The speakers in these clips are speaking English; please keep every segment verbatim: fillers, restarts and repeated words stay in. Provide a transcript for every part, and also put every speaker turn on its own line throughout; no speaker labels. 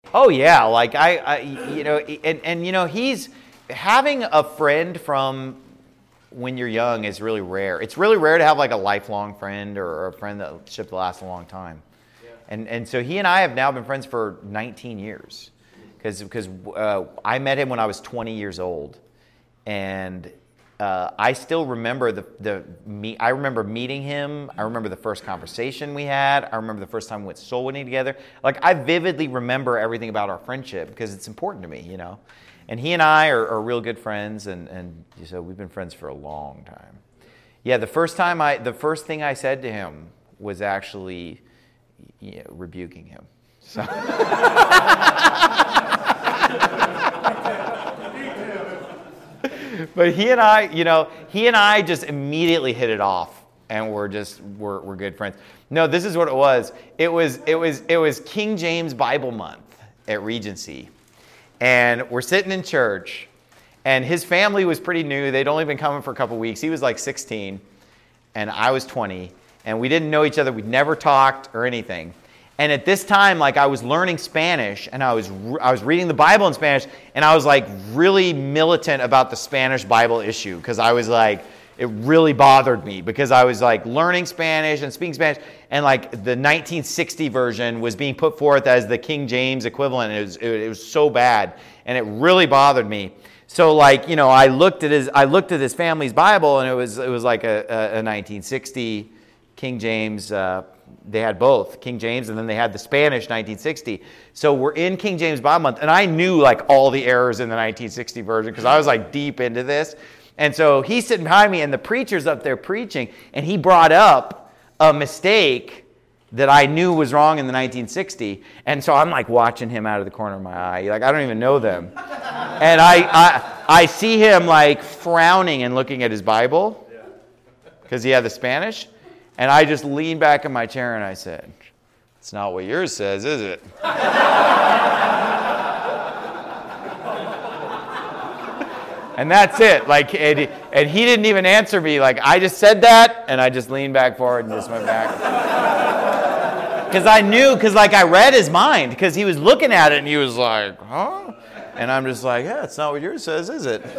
Oh yeah, like I, I you know, and, and you know, he's having a friend from when you're young is really rare. It's really rare to have like a lifelong friend or, or a friendship that lasts a long time. Yeah. And and so he and I have now been friends for nineteen years, because because uh, I met him when I was twenty years old, and uh, I still remember the the me. I remember meeting him. I remember the first conversation we had. I remember the first time we went soul winning together. Like I vividly remember everything about our friendship because it's important to me, you know. And he and I are, are real good friends, and, and so we've been friends for a long time. Yeah, the first time I, the first thing I said to him was actually, you know, rebuking him. So. But he and I, you know, he and I just immediately hit it off, and we're just we're we're good friends. No, this is what it was. It was it was it was King James Bible Month at Regency. And we're sitting in church, and his family was pretty new. They'd only been coming for a couple weeks. He was like sixteen, and I was twenty, and we didn't know each other. We'd never talked or anything. And at this time, like I was learning Spanish, and I was I was reading the Bible in Spanish, and I was like really militant about the Spanish Bible issue, because I was like, it really bothered me, because I was like learning Spanish and speaking Spanish, and like the nineteen sixty version was being put forth as the King James equivalent. And it was it, it was so bad, and it really bothered me. So like, you know, I looked at his I looked at his family's Bible, and it was it was like a, a, a nineteen sixty King James. Uh, they had both King James, and then they had the Spanish nineteen sixty. So we're in King James Bible Month, and I knew like all the errors in the nineteen sixty version because I was like deep into this. And so he's sitting behind me, and the preacher's up there preaching, and he brought up a mistake that I knew was wrong in the nineteen sixty. And so I'm like watching him out of the corner of my eye. Like, I don't even know them. And I, I, I see him like frowning and looking at his Bible because he had the Spanish. And I just leaned back in my chair and I said, "It's not what yours says, is it?" And that's it. Like, and, and he didn't even answer me. Like, I just said that, and I just leaned back forward and just went back. Because I knew, because like I read his mind, because he was looking at it and he was like, "Huh?" And I'm just like, "Yeah, it's not what yours says, is it?"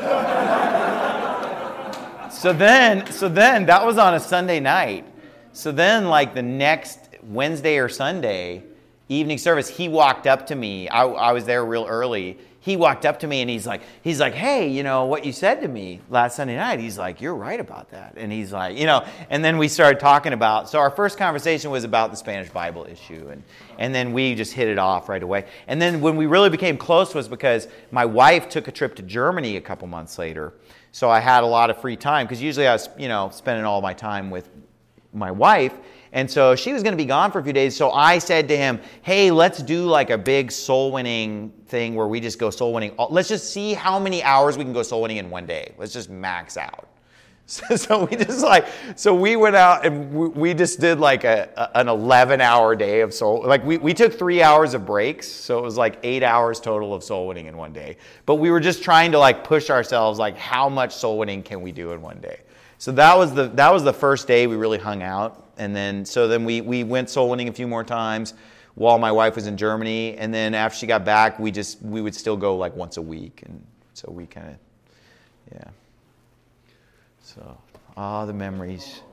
So then, so then that was on a Sunday night. So then, like the next Wednesday or Sunday evening service, he walked up to me. I, I was there real early. He walked up to me and he's like, he's like, "Hey, you know what you said to me last Sunday night?" He's like, "You're right about that." And he's like, you know, and then we started talking about. So our first conversation was about the Spanish Bible issue, and and then we just hit it off right away. And then when we really became close was because my wife took a trip to Germany a couple months later. So I had a lot of free time, because usually I was, you know, spending all my time with my wife. And so she was going to be gone for a few days. So I said to him, "Hey, let's do like a big soul winning thing where we just go soul winning. Let's just see how many hours we can go soul winning in one day. Let's just max out." So, so we just like, so we went out and we, we just did like a, a an eleven hour day of soul. Like we, we took three hours of breaks. So it was like eight hours total of soul winning in one day. But we were just trying to like push ourselves, like how much soul winning can we do in one day? So that was the that was the first day we really hung out. And then, so then we, we went soul winning a few more times while my wife was in Germany. And then after she got back, we just, we would still go like once a week. And so we kind of, yeah. So, ah, the memories.